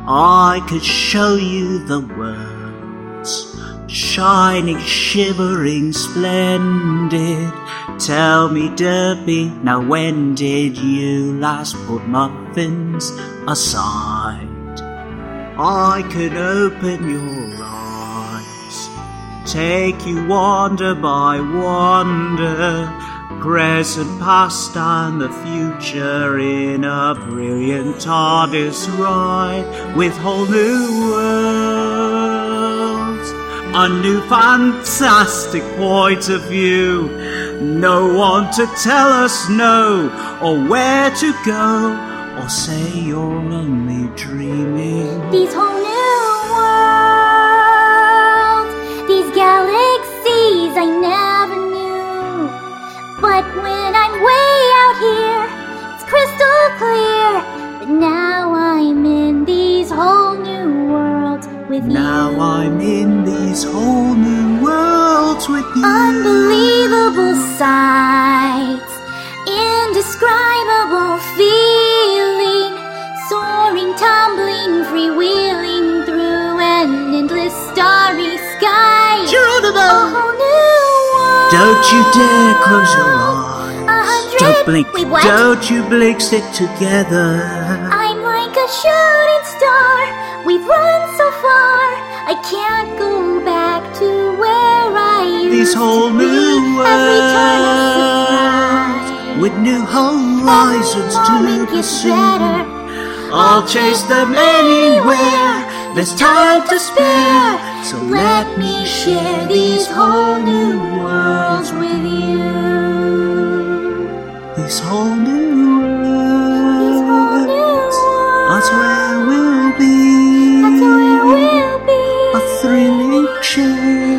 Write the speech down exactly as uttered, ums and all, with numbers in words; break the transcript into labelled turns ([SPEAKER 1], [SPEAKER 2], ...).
[SPEAKER 1] I could show you the worlds, shining, shivering, splendid. Tell me, Derby, now when did you last put muffins aside? I could open your eyes, take you wonder by wonder, present, past and the future in a brilliant TARDIS ride with whole new worlds, a new fantastic point of view. No one to tell us no, or where to go, or say you're only dreaming.
[SPEAKER 2] These whole new worlds, these galaxies I never knew. But when I'm way out here, it's crystal clear. But now I'm in these whole new worlds with you.
[SPEAKER 1] Now I'm in these whole new worlds with you.
[SPEAKER 2] Unbelievable sights, indescribable feeling, soaring, tumbling, freewheeling through an endless starry sky.
[SPEAKER 1] Geronimo!
[SPEAKER 2] A whole new world.
[SPEAKER 1] Don't you dare close your
[SPEAKER 2] A
[SPEAKER 1] eyes.
[SPEAKER 2] hundred-
[SPEAKER 1] Don't blink.
[SPEAKER 2] Wait, what?
[SPEAKER 1] Don't you blink, stick together.
[SPEAKER 2] I'm like a shooting star. We've run so far. I can't go back to where I used
[SPEAKER 1] These whole
[SPEAKER 2] to be.
[SPEAKER 1] new
[SPEAKER 2] Every turn a surprise.
[SPEAKER 1] with new horizons
[SPEAKER 2] Every
[SPEAKER 1] to
[SPEAKER 2] moment gets
[SPEAKER 1] pursue.
[SPEAKER 2] better.
[SPEAKER 1] I'll chase them anywhere. There's time to spare. So let me share these whole new worlds with you. These whole new
[SPEAKER 2] These whole new
[SPEAKER 1] worlds. That's
[SPEAKER 2] worlds.
[SPEAKER 1] where we'll be.
[SPEAKER 2] That's where we'll be.
[SPEAKER 1] A thrilling chase.